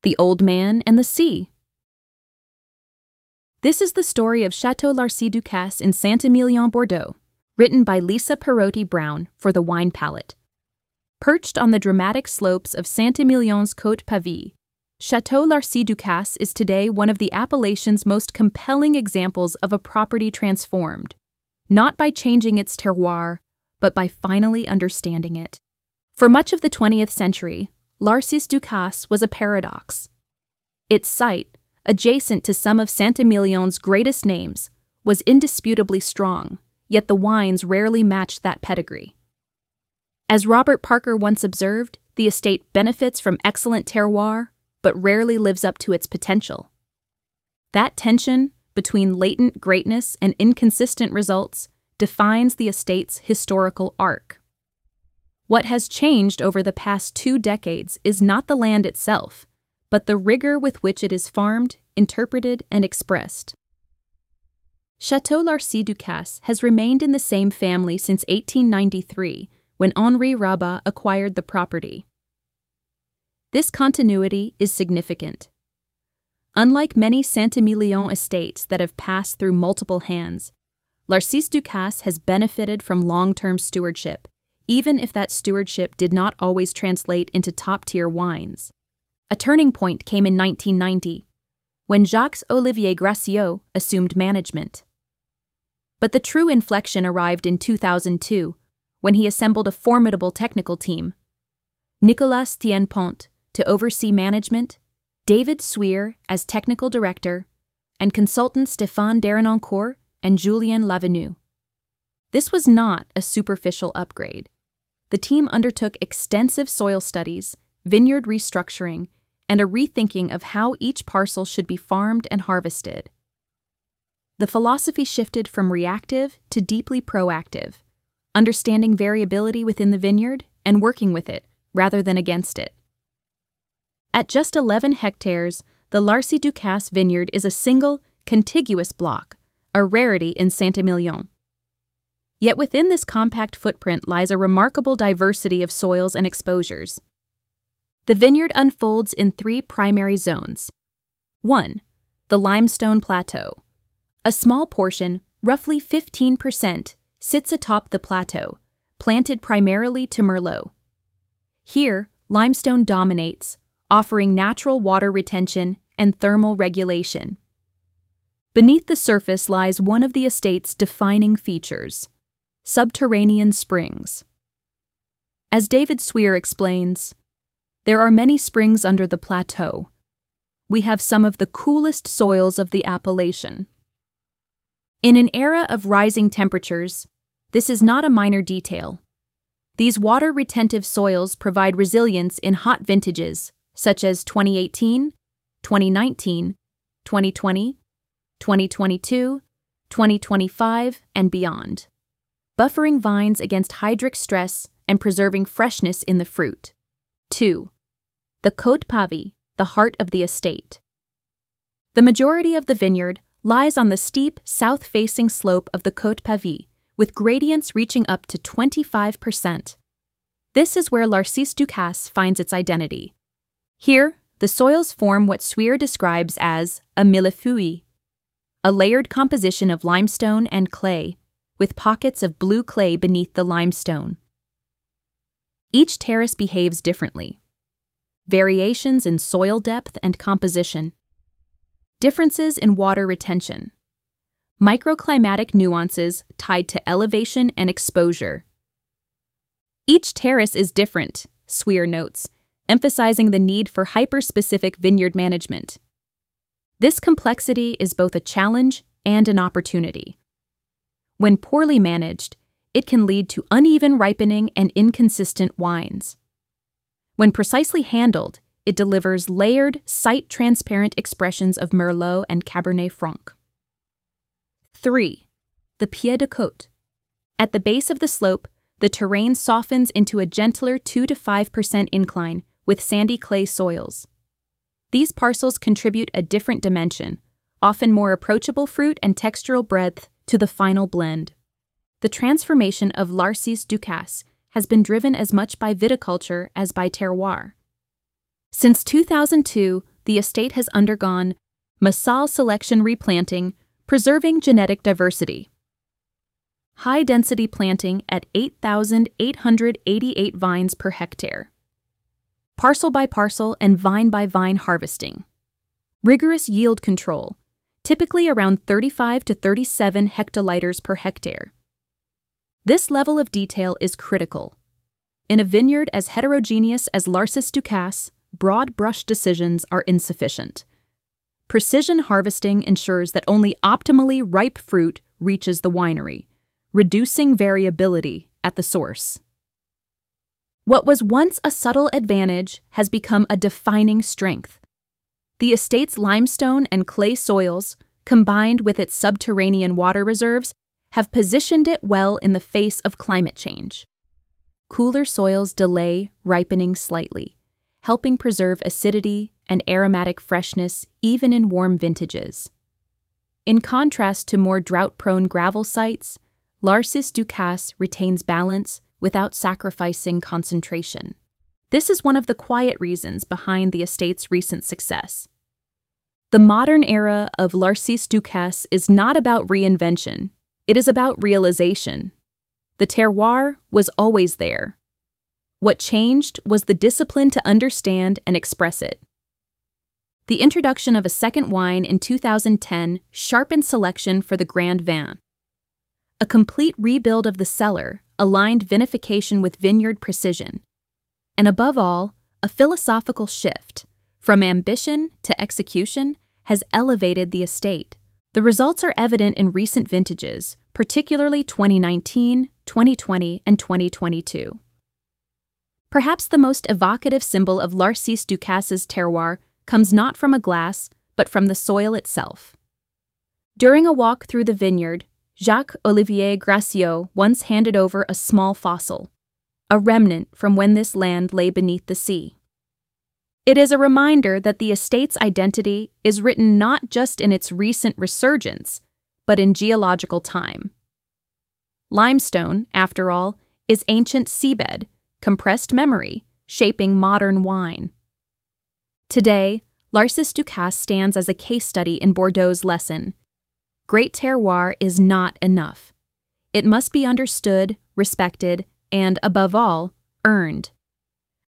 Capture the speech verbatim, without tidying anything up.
The Old Man and the Sea. This is the story of Chateau Larcy-Ducasse in Saint-Emilion, Bordeaux, written by Lisa Perotti Brown for The Wine Palette. Perched on the dramatic slopes of Saint-Emilion's Côte Pavie, Chateau Larcy-Ducasse is today one of the appellation's most compelling examples of a property transformed, not by changing its terroir, but by finally understanding it. For much of the twentieth century, Larcy-Ducasse was a paradox. Its site, adjacent to some of Saint-Emilion's greatest names, was indisputably strong, yet the wines rarely matched that pedigree. As Robert Parker once observed, the estate benefits from excellent terroir, but rarely lives up to its potential. That tension between latent greatness and inconsistent results defines the estate's historical arc. What has changed over the past two decades is not the land itself, but the rigor with which it is farmed, interpreted, and expressed. Chateau Larcy-Ducasse has remained in the same family since eighteen ninety-three, when Henri Rabat acquired the property. This continuity is significant. Unlike many Saint-Emilion estates that have passed through multiple hands, Larcy-Ducasse has benefited from long-term stewardship, even if that stewardship did not always translate into top-tier wines. A turning point came in nineteen ninety, when Jacques-Olivier Gracieux assumed management. But the true inflection arrived in two thousand two, when he assembled a formidable technical team: Nicolas Tien-Pont to oversee management, David Sweer as technical director, and consultants Stéphane Derenoncourt and Julien Lavenue. This was not a superficial upgrade. The team undertook extensive soil studies, vineyard restructuring, and a rethinking of how each parcel should be farmed and harvested. The philosophy shifted from reactive to deeply proactive, understanding variability within the vineyard and working with it rather than against it. At just eleven hectares, the Larcy-Ducasse vineyard is a single, contiguous block, a rarity in Saint-Emilion. Yet within this compact footprint lies a remarkable diversity of soils and exposures. The vineyard unfolds in three primary zones. One, the limestone plateau. A small portion, roughly fifteen percent, sits atop the plateau, planted primarily to Merlot. Here, limestone dominates, offering natural water retention and thermal regulation. Beneath the surface lies one of the estate's defining features: subterranean springs. As David Sweer explains, there are many springs under the plateau. We have some of the coolest soils of the appellation. In an era of rising temperatures, this is not a minor detail. These water-retentive soils provide resilience in hot vintages, such as twenty eighteen, twenty nineteen, twenty twenty, twenty twenty-two, twenty twenty-five, and beyond, buffering vines against hydric stress and preserving freshness in the fruit. Two, the Côte Pavie, the heart of the estate. The majority of the vineyard lies on the steep, south-facing slope of the Côte Pavie, with gradients reaching up to twenty-five percent. This is where Larcy-Ducasse finds its identity. Here, the soils form what Sweer describes as a millefeuille, a layered composition of limestone and clay, with pockets of blue clay beneath the limestone. Each terrace behaves differently. Variations in soil depth and composition. Differences in water retention. Microclimatic nuances tied to elevation and exposure. Each terrace is different, Sweer notes, emphasizing the need for hyper-specific vineyard management. This complexity is both a challenge and an opportunity. When poorly managed, it can lead to uneven ripening and inconsistent wines. When precisely handled, it delivers layered, site-transparent expressions of Merlot and Cabernet Franc. Three, the pied de côte. At the base of the slope, the terrain softens into a gentler two to five percent incline with sandy clay soils. These parcels contribute a different dimension, often more approachable fruit and textural breadth, to the final blend. The transformation of Larcy-Ducasse has been driven as much by viticulture as by terroir. Since two thousand two, the estate has undergone massal selection replanting, preserving genetic diversity. High-density planting at eight thousand eight hundred eighty-eight vines per hectare. Parcel by parcel and vine by vine harvesting. Rigorous yield control, typically around thirty-five to thirty-seven hectoliters per hectare. This level of detail is critical. In a vineyard as heterogeneous as Larcis Ducasse, broad brush decisions are insufficient. Precision harvesting ensures that only optimally ripe fruit reaches the winery, reducing variability at the source. What was once a subtle advantage has become a defining strength. The estate's limestone and clay soils, combined with its subterranean water reserves, have positioned it well in the face of climate change. Cooler soils delay ripening slightly, helping preserve acidity and aromatic freshness even in warm vintages. In contrast to more drought-prone gravel sites, Larcis Ducasse retains balance without sacrificing concentration. This is one of the quiet reasons behind the estate's recent success. The modern era of Larcis Ducasse is not about reinvention, it is about realization. The terroir was always there. What changed was the discipline to understand and express it. The introduction of a second wine in two thousand ten sharpened selection for the Grand Vin. A complete rebuild of the cellar aligned vinification with vineyard precision. And above all, a philosophical shift, from ambition to execution, has elevated the estate. The results are evident in recent vintages, particularly twenty nineteen, twenty twenty, and twenty twenty-two. Perhaps the most evocative symbol of Larcis Ducasse's terroir comes not from a glass, but from the soil itself. During a walk through the vineyard, Jacques-Olivier Gracieux once handed over a small fossil, a remnant from when this land lay beneath the sea. It is a reminder that the estate's identity is written not just in its recent resurgence, but in geological time. Limestone, after all, is ancient seabed, compressed memory, shaping modern wine. Today, Larcis Ducasse stands as a case study in Bordeaux's lesson. Great terroir is not enough. It must be understood, respected, and, above all, earned.